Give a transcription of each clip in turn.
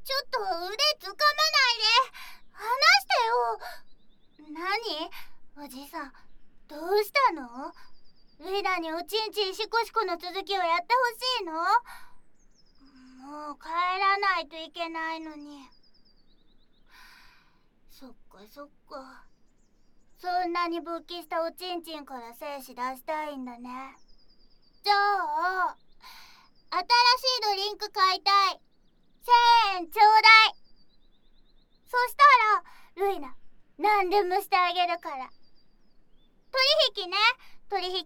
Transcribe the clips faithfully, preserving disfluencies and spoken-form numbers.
ちょっと腕つかまないで。離してよ。何？おじさん、どうしたの？ルイナにおちんちんシコシコの続きをやってほしいの？もう帰らないといけないのに。そっかそっか。そんなに勃起したおちんちんから精子出したいんだね。じゃあ新しいドリンク買いたい。せんえんちょうだい。そしたらルイナ何でもしてあげるから。取引ね、取引。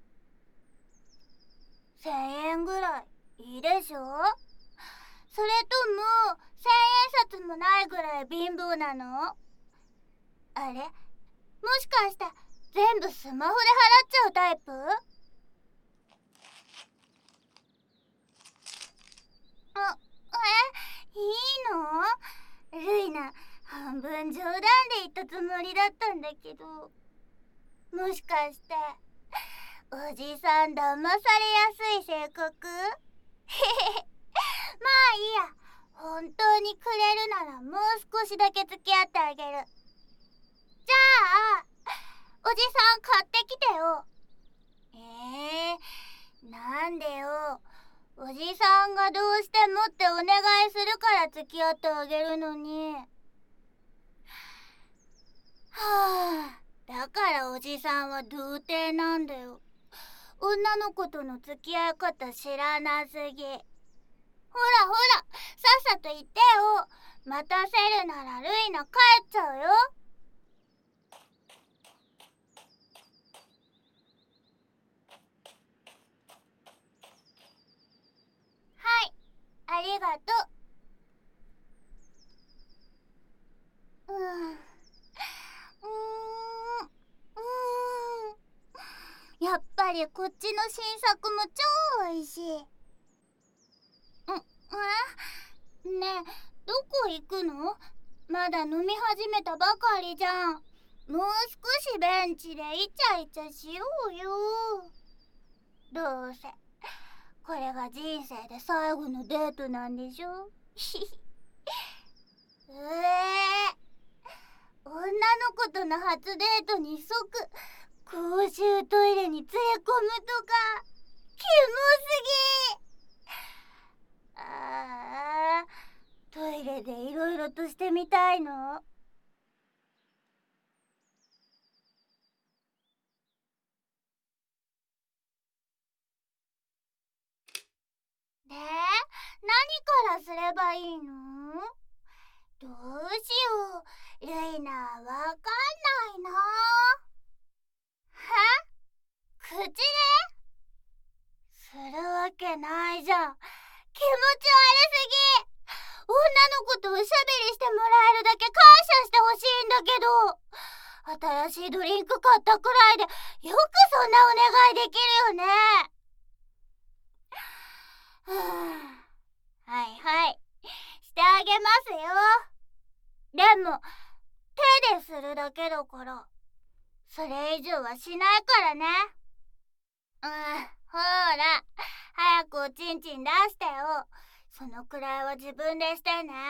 せんえんぐらいいいでしょ？それともせんえん札もないぐらい貧乏なの？あれ、もしかして全部スマホで払っちゃうタイプ？あ、え、いいの？ルイナ、半分冗談で言ったつもりだったんだけど、もしかしておじさん騙されやすい性格？へへへ。まあいいや。本当にくれるならもう少しだけ付き合ってあげる。じゃあおじさん買ってきてよ。えー、なんでよ。おじさんがどうしてもってお願いするから付き合ってあげるのに。はあ、だからおじさんは童貞なんだよ。女の子との付き合い方知らなすぎ。ほらほら、さっさと言ってよ。待たせるならルイナ帰っちゃうよ。はい、ありがとう。うん。うーん。うーん。やっぱりこっちの新作も超おいしい。うん、え？ねえ、どこ行くの？まだ飲み始めたばかりじゃん。もう少しベンチでイチャイチャしようよ。どうせこれが人生で最後のデートなんでしょ？うえー、女の子との初デートに即公衆トイレに連れ込むとかキモすぎ。あー、トイレでいろいろとしてみたいの？で、何からすればいいの？どうしよう、ルイナわかんないな。は？口でするわけないじゃん。気持ち悪すぎ。女の子とおしゃべりしてもらえるだけ感謝してほしいんだけど、新しいドリンク買ったくらいでよくそんなお願いできるよね。はあ、はいはい、してあげますよ。でも手でするだけだから、それ以上はしないからね。うん、ほら早くおちんちん出してよ。そのくらいは自分でしてね。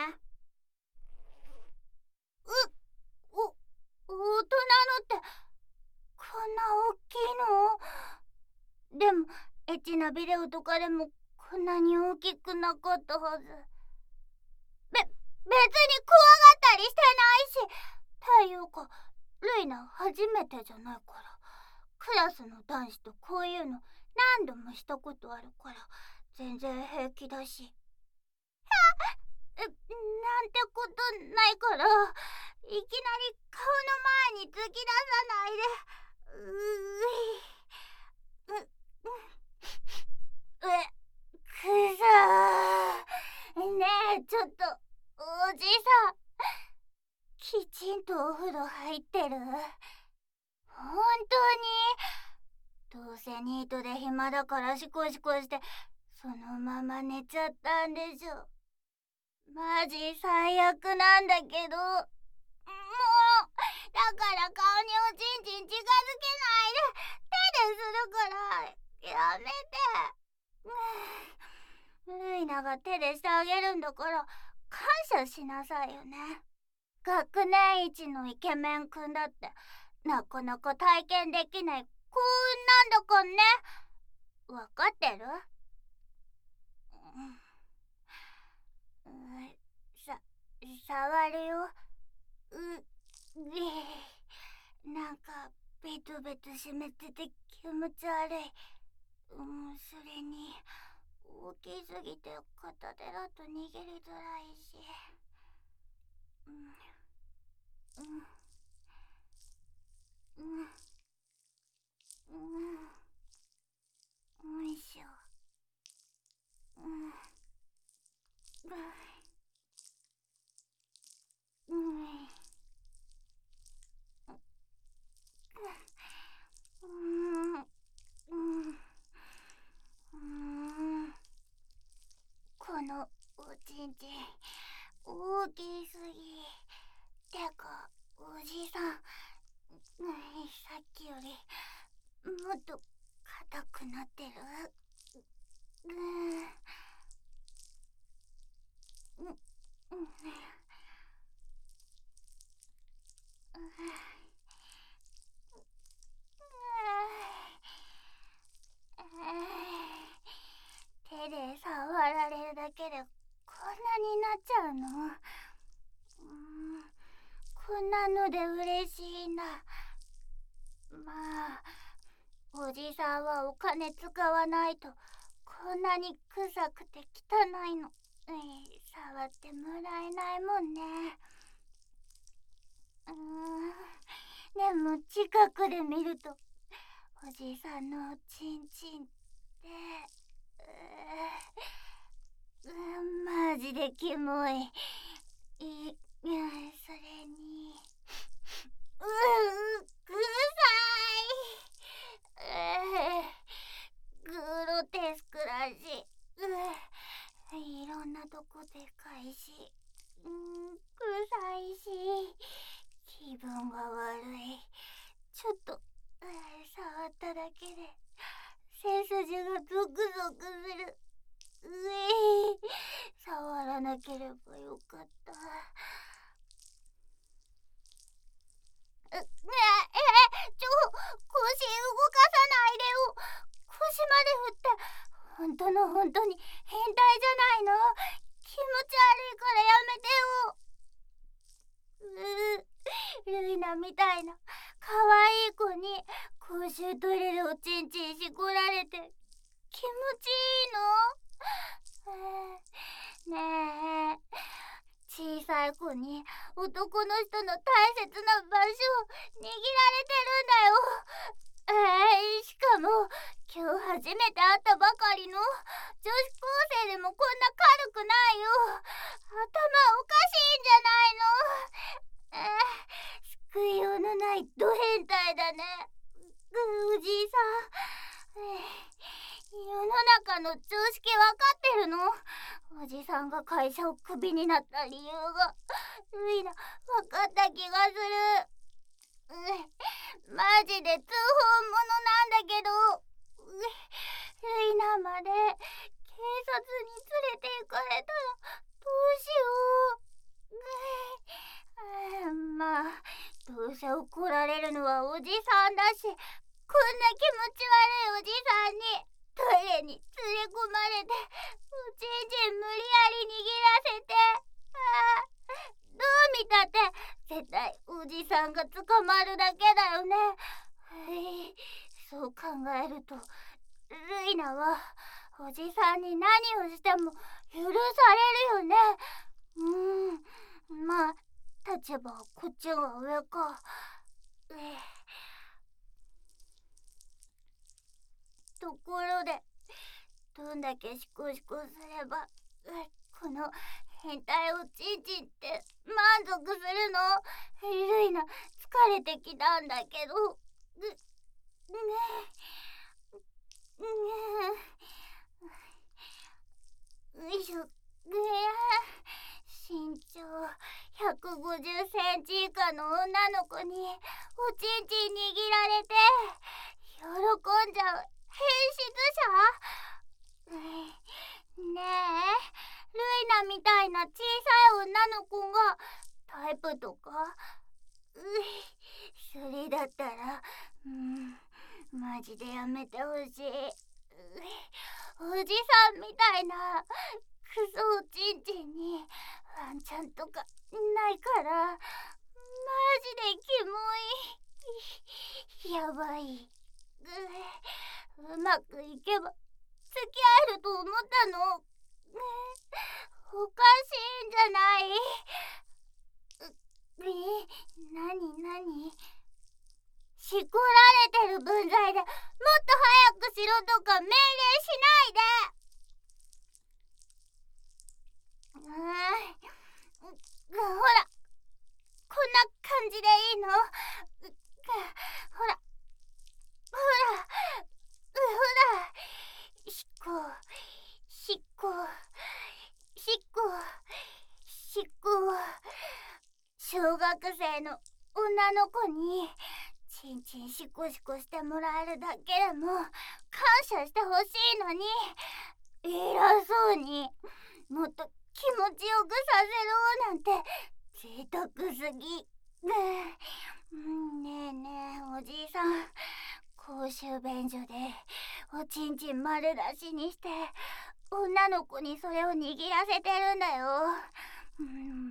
う、お、大人のってこんな大きいの？でもエッチなビデオとかでもこんなに大きくなかったはず。べ、別に怖がったりしてないし。っていうかルイナ初めてじゃないから、クラスの男子とこういうの何度もしたことあるから全然平気だし。え、なんてことないから、いきなり顔の前に突き出さないで。うーう、う、え、くそー。ねえ、ちょっと、おじさん、きちんとお風呂入ってる？本当に？どうせニートで暇だからシコシコしてそのまま寝ちゃったんでしょ。マジ最悪なんだけど。もうだから顔におちんちん近づけないで。手でするからやめて。ルイナが手でしてあげるんだから感謝しなさいよね。学年一のイケメンくんだってなかなか体験できない幸運なんだかんね。わかってる？うん、さ、触るよ。う、えなんかベトベト湿ってて気持ち悪い。うん、それに大きすぎて片手だと逃げりづらいし。うんうんうんうん、よいしょ。うんうんうんうんうん、このおちんちん大きすぎ。てかおじさん、うん、さっきよりもっと硬くなってる。うんうんうん手で触られるだけでこんなになっちゃうの？うん、こんなので嬉しいんだ。まあおじさんはお金使わないとこんなに臭くて汚いの、えー、触ってもらえないもんね。うーん、でも近くで見るとおじさんのおちんちんって、うー、うー、マジでキモい。い、いや、それにうー、臭い。えー、グロテスクだし、うー、いろんなとこでかいし、うん、臭いし気分が悪い。ちょっと、えー、触っただけで背筋がゾクゾクする。うえー、触らなければよかった。え、え、え、ちょ、腰動かさないでよ。腰まで振って、本当の本当に変態じゃないの？気持ち悪いからやめてよ。うー、ルイナみたいな可愛い子に公衆トイレでおちんちんしこられて気持ちいいの？えー、ねえ、小さい子に男の人の大切な場所を握られてるんだよ。えー、しかも今日初めて会ったばかりの女子高生でもこんな軽くないよ。頭おかしいんじゃないの？えー、救いようのないド変態だね。おじいさん、えー、世の中の常識わかってるの？おじさんが会社をクビになった理由がルイナわかった気がする。うマジで通報者なんだけど、うルイナまで警察に連れて行かれたらどうしよう。うまあどうせ怒られるのはおじさんだし、こんな気持ち悪いおじさんにトイレに連れ込まれておちんちん無理やり握らせて、あどう見たって絶対おじさんが捕まるだけだよね。そう考えるとルイナはおじさんに何をしても許されるよね。うん、まあ立場はこっちが上か。えところでどんだけシコシコすればこの変態おちんちんって満足するの？ルイナ疲れてきたんだけど。うねえうよいしょ。身長ひゃくごじゅっセンチ以下の女の子におちんちん握られて喜んじゃう変質者？ねえルイナなみたいな小さい女の子がタイプとか。うい、それだったら、うん、マジでやめてほしい。うい、おじさんみたいなクソおちんちんにワンちゃんとかないから、マジでキモい。やばい。う、うまくいけば付き合えると思ったの。おかしいんじゃない？え、なになに？しこられてる分際でもっと早くしろとか命令しないで。うーん、ほら、こんな感じでいいの？ほら、ほら、ほら、しっこ、しっこ、しっこ、しっこ。小学生の女の子にちんちんしこしこしてもらえるだけでも感謝してほしいのに、偉そうにもっと気持ちよくさせろなんて贅沢すぎ。ねえねえおじいさん、公衆便所でおちんちん丸出しにして女の子にそれを握らせてるんだよ。うん、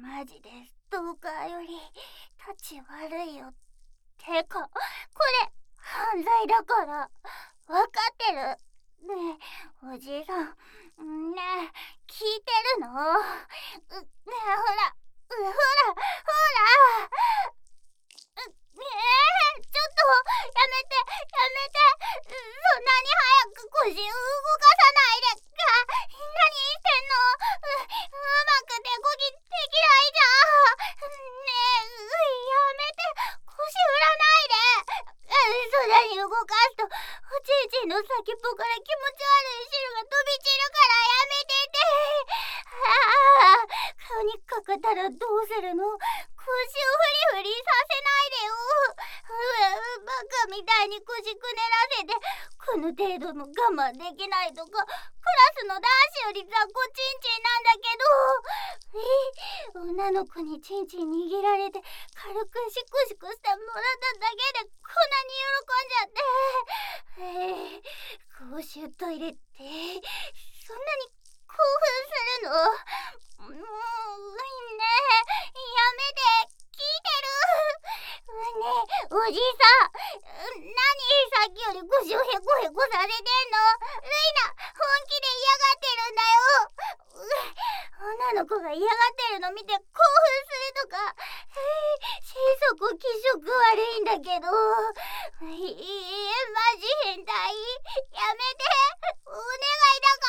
マジでストーカーより立ち悪いよ。てかこれ犯罪だから分かってる？ねえおじいさん、ねえ聞いてるの？う、ねえほら、う、ほらほら、う、ねえちょっとやめてやめて、そんなに早く腰を動かさないで。何してんの？う、うまく手こぎできないじゃん。ねえ、やめて、腰振らないで。そんなに動かすとおちんちんの先っぽから気持ち悪い汁が飛び散るからやめてて。ああ、顔にかかったらどうするの？腰をフリフリさせないでよ。う、バカみたいに腰くねらせてこの程度も我慢できないとか、クラスの男子より雑魚ちんちんなんだけど。え、女の子にちんちん握られて軽くシコシコしてもらっただけでこんなに喜んじゃって。えー、公衆トイレってそんなに興奮するの？もうねえ、やめて、聞いてる？ねえおじさん、何さっきより腰をヘコヘコさせてんの？ルイナ本気で嫌がってるんだよ。女の子が嫌がってるの見て興奮するとか、心底気色悪いんだけど。いいえ、マジ変態。やめて、お願いだから。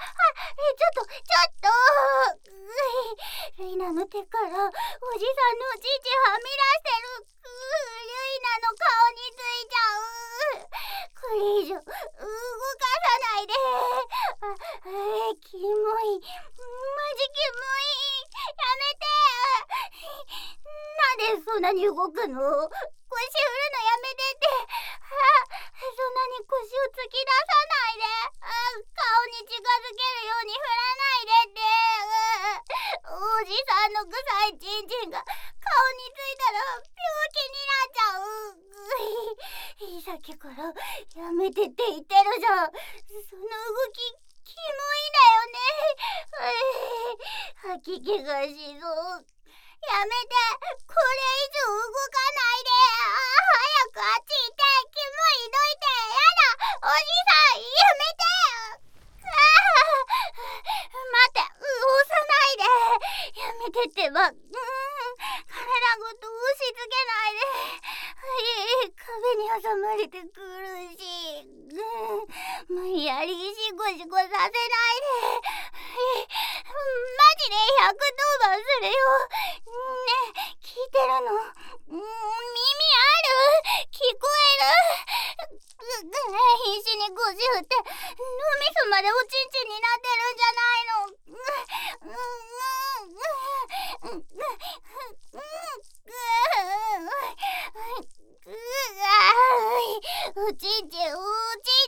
あ、ちょっとちょっと、ルイナの手からおじさんのおちんちんはみ出してる。ルイナの顔についちゃう。これ以上動かさないで。あ、えー、キモい、マジキモい。やめて。なんでそんなに動くの？腰振るのやめてって。あ、そんなに腰を突き出さないで。あ、顔に近づけるように振らないでって。おじさんの臭いちんちんが顔についたら病気になっちゃう。さっきからやめてって言ってるじゃん。その動きキモいんだよね。吐き気がしそう。やめて、これ以上動かないで。あ、早くあっち行って。キモいどいて。やだ、おじさんやめて。待って、押さないで。やめてってば。うん、体ごと押し付けないで。壁に挟まれて苦しい。無理やりシコシコさせないで。マジでひゃくとおばんするよ。ねえ、聞いてるの？耳ある？聞こえる？必死に腰振って脳みそまでおちんちんになってるんじゃないの？おちんちん、おちんちんが、おちんちん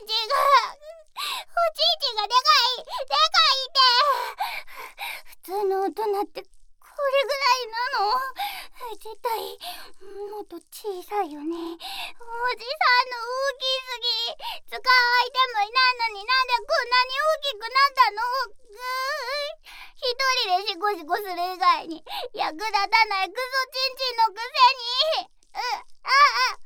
がでかい、でかいって。普通のの大人ってこれぐらいなの？絶対もっと小さいよね。おじさんの大きすぎ。使うアイテムになのになんでこんなに大きくなったの？ぐーい。一人でシコシコする以外に役立たないクソチンチンのくせに。うああ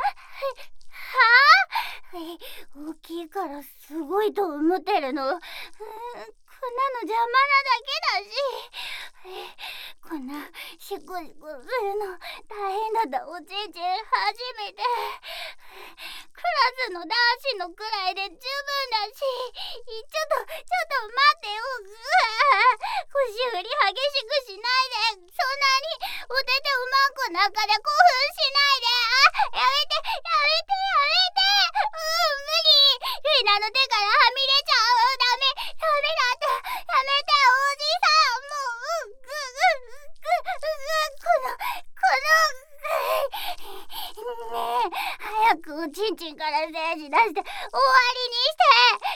はあ大きいからすごいと思ってるの。うん、こんなの邪魔なだけだし。こんなシコシコするの大変だったおちんちん初めて。クラスの男子のくらいで十分だし。ちょっとちょっと待ってよ。うわ腰振り激しくしないで。そんなにおててうまく中で興奮しないで。あ、やめてやめてやめて。うん無理。ルイナの手からはみ出ちゃう。ダメダメだって。やめておじさん。もうぐぐぐぐこのこのねえ早くおちんちんから精子出して終わりにして。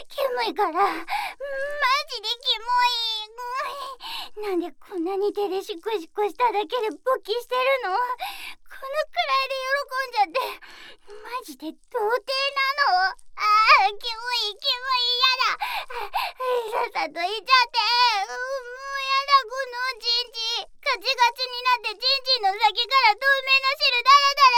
キモいから。マジでキモい。なんでこんなに手でシコシコしただけで勃起してるの？このくらいで喜んじゃってマジで童貞なの？ああキモいキモいやだ。さっさと言っちゃって。もうやだこのおちんちん。ガチガチになってちんちんの先から透明な汁ダ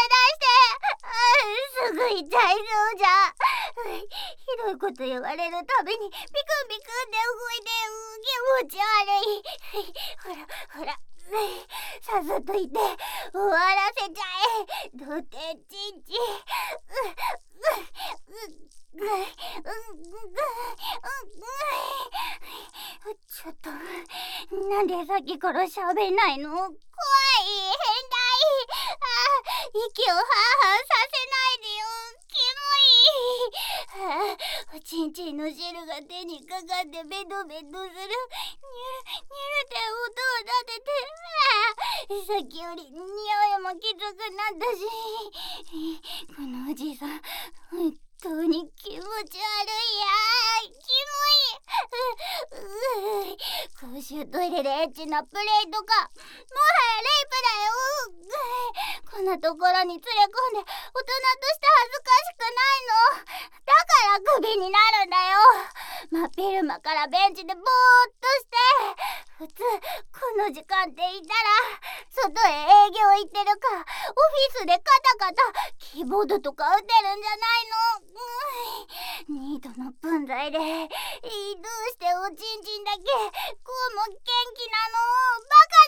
ラダラ出して。あすぐ痛いそうじゃ。ひどいこと言われるたびにピクンピクンって動いて気持ち悪い。ほらほらさっさと言って終わらせちゃえ。童貞ちんちん。ちょっとなんでさっきから喋んないの？怖い変態。あ息をハーハーさせないでよ。キモい。あおちんちんの汁が手にかかってベトベトする。ニュルニュルって音を立てて。さっきより匂いもきつくなったし。このおじさん本当に気持ち悪いや。キモい。うう公衆トイレでエッチなプレイとかもはやレイプだよ。こんなところに連れ込んで大人として恥ずかしくないの？だからクビになるんだよ。真っ昼間からベンチでぼーっとして。普通この時間って言ったら外へ営業行ってるかオフィスでカタカタキーボードとか打てるんじゃないの？ニートの分際でどうしておちんちんだけこうも元気なの？バカ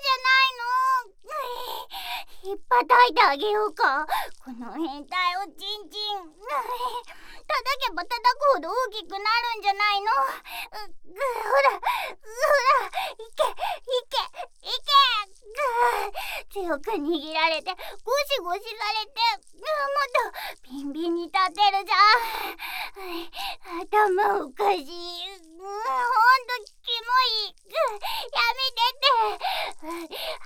じゃないの？ひっぱたいてあげようかこの変態おちんちん。叩けば叩くほど大きくなるんじゃないの？うぐほらほらいけいけいけ。強く握られてゴシゴシされてもっとビンビンに立ってるじゃん。頭おかしい。ほんとキモい。やめてって。早く行け変態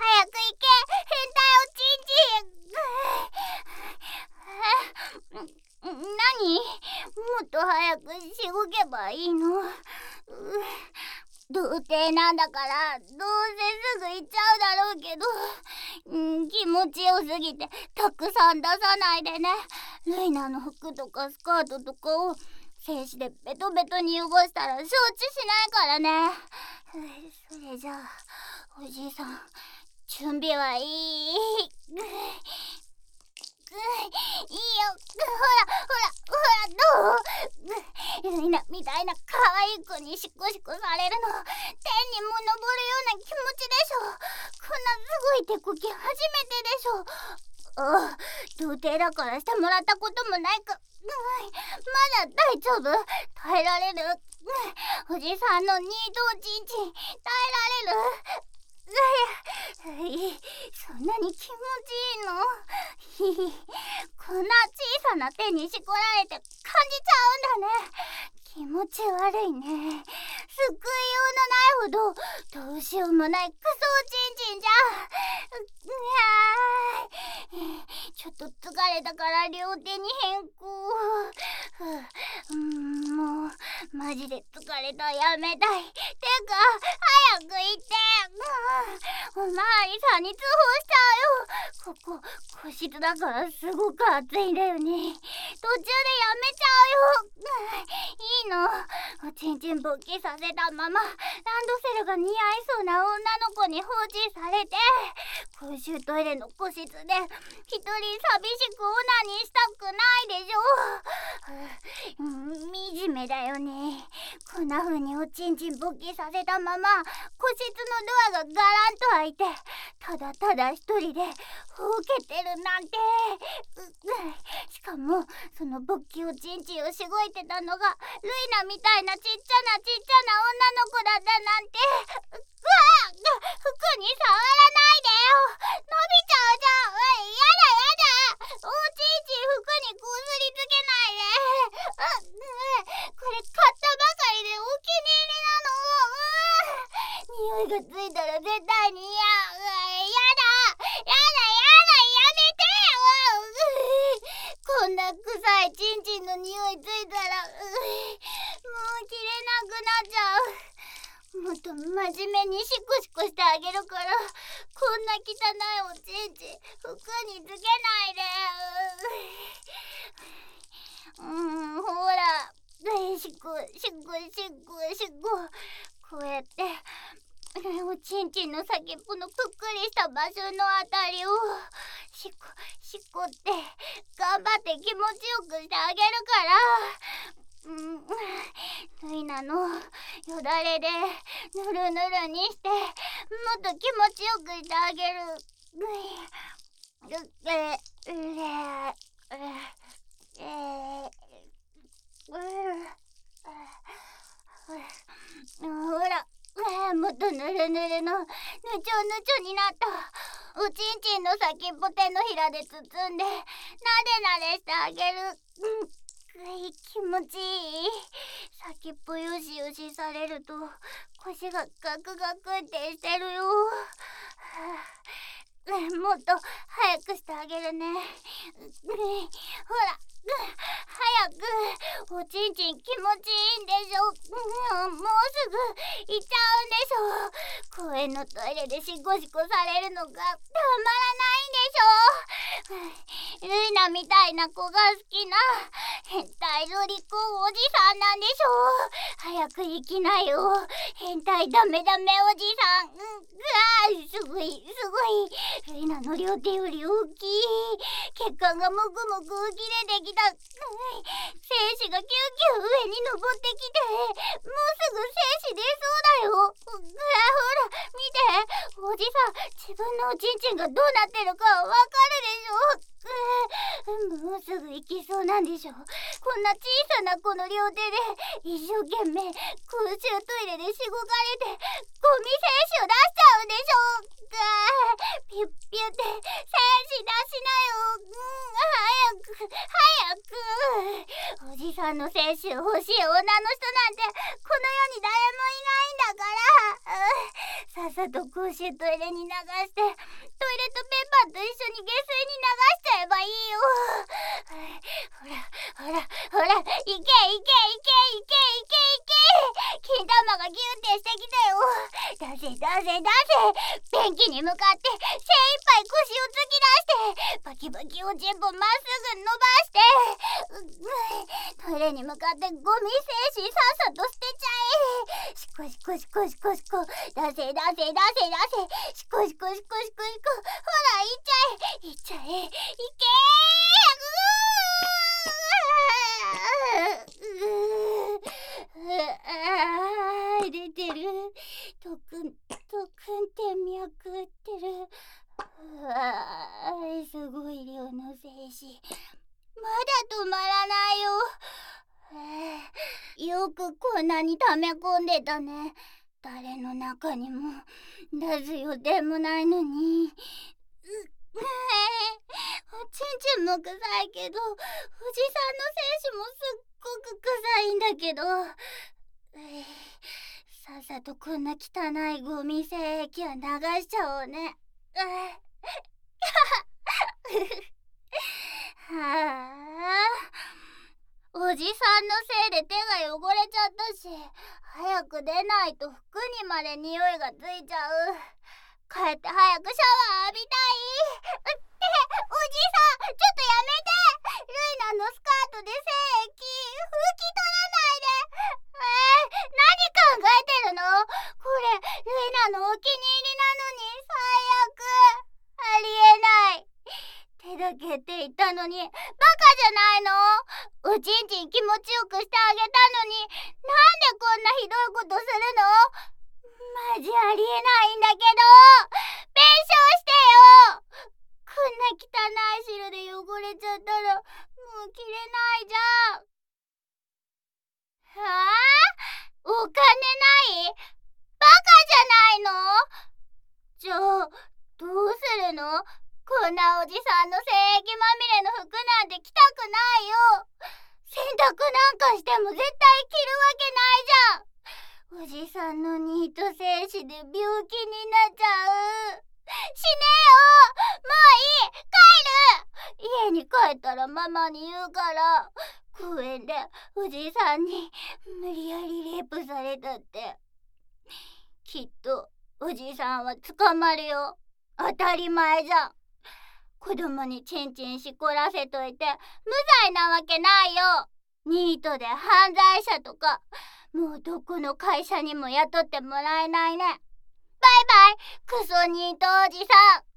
おちんちん。何？もっと早くしごけばいいの？童貞なんだからどうせすぐ行っちゃうだろうけど、うん、気持ちよすぎてたくさん出さないでね。ルイナの服とかスカートとかを精子でベトベトに汚したら承知しないからね。それじゃあおじいさん準備はいい？いいよ。ほらほらほらどう？ルイナみたいな可愛い子にシコシコされるの天にも昇るような気持ちでしょ。こんなすごい手こき初めてでしょ。ああ童貞だからしてもらったこともないか。まだ大丈夫？耐えられる？おじさんのニートおちんちん耐えられる？そんなに気持ちいいの？こんな小さな手にしこられて感じちゃうんだね。気持ち悪いね。救いようのないほどどうしようもないクソおちんちんじゃん。 ちょっと疲れたから両手に変更。ふう、うーん、もうマジで疲れた。やめたい。てか早く行って。うん、おまわりさんに通報しちゃうよ。ここ個室だからすごく暑いんだよね。途中でやめちゃうよ。いいの、おちんちん勃起させたままランドセルが似合いそうな女の子に放置されて、公衆トイレの個室で一人寂しくオナニーしたくないでしょ。うん、惨めだよね。こんな風におちんちん勃起させたまま個室のドアがガランと開いて、ただただ一人でほうけてるなんて。うしかもその勃起おちんちんをしごいてたのがルイナみたいなちっちゃなちっちゃな女の子だったなんて。うわっ、服に触らないでよ、伸びちゃうじゃん。うい、やだやだ、おちんちん服にこすりつけないで。う、う、これ買ったばかりでお気に入りなの。う、匂いがついたら絶対に嫌。う、やだやだやだ、やめてよ。う、こんな臭いちんちんの匂いついたら、う、もう着れなくなっちゃう。もっと真面目にシコシコしてあげるから、こんな汚いおちんちん服につけないで。うーん、ほら、シコシコシコシコ、こうやっておちんちんの先っぽのぷっくりした場所のあたりをシコシコって頑張って気持ちよくしてあげるから。うん、ルイナのよだれでぬるぬるにしてもっと気持ちよくしてあげる。うええほら、もっとぬるぬるのぬちょぬちょになったおちんちんの先っぽ手のひらで包んでなでなでしてあげる。うん、気持ちいい。先っぽよしよしされると腰がガクガクってしてるよ。もっと早くしてあげるね。ほら、早く。おちんちん気持ちいいんでしょ。もうすぐ行っちゃうんでしょ。公園のトイレでシコシコされるのがたまらないんでしょ。ルイナみたいな子が好きな変態ロリコンおじさんなんでしょ。早く行きなよ、変態ダメダメおじさん。うん、うわ、すごいすごい。ルイナの両手より大きい。血管がもくもく浮き出てきた。うん、精子がキューキュー上に登ってきて、もうすぐ精子出そうだよ。うわ、ほら見て、おじさん自分のおちんちんがどうなってるかわかるでしょ。もうすぐ行きそうなんでしょ。こんな小さな子の両手で一生懸命公衆トイレでしごかれてゴミ精子を出しちゃうんでしょ。ピュッピュって精子出しなよ。うん、早く早く。おじさんの精子を欲しい女の人なんてこの世に誰もいないんだから、うん、さっさと公衆トイレに流してトイレットペーパーと一緒に下水に流しちゃえばいいよ。ほらほらほら、いけいけいけいけいけいけ。金玉がギュってしてきたよ。出せ出せ出せ。便器に向かって精一杯腰を突き出してバキバキおちんぽまっすぐ伸ばして、トイレに向かってゴミ精子さっさと捨てちゃえ。シコシコシコシコシコ、出せ出せ出せ出せ。シコシコシコシコシコ。ほらいっちゃえいっちゃえ、いけー。出てる。とくんとくんって脈打ってる。うわー、すごい量の精子。まだ止まらないよ。よくこんなに溜め込んでたね。誰の中にも出す予定もないのに。うおちんちんも臭いけど、おじさんの精子もすっごく臭いんだけど、さっさとこんな汚いゴミ精液は流しちゃおうね。 はあ、おじさんのせいで手が汚れちゃったし、早く出ないと服にまで匂いがついちゃう。帰って早くシャワー浴びたい。って、おじさん、ちょっとやめて。ルイナのスカートで精液拭き取らないで。えー、何考えてるの？これルイナのお気に入りなのに最悪。ありえない。手だけって言ったのにバカじゃないの？おちんちん気持ちよくしてあげたのに、なんでこんなひどいことするの？マジありえないんだけど、弁償してよ。こんな汚い汁で汚れちゃったらもう着れないじゃん。はあ？お金ない？バカじゃないの？じゃあどうするの？こんなおじさんの精液まみれの服なんて着たくないよ。洗濯なんかしても絶対着るわけないじゃん。おじさんのニート精子で病気になっちゃう。死ねよ。もういい、帰る。家に帰ったらママに言うから、公園でおじさんに無理やりレイプされたって。きっとおじさんは捕まるよ。当たり前じゃん。子供にチンチンしこらせといて無罪なわけないよ。ニートで犯罪者とかもうどこの会社にも雇ってもらえないね。バイバイ、クソニートおじさん。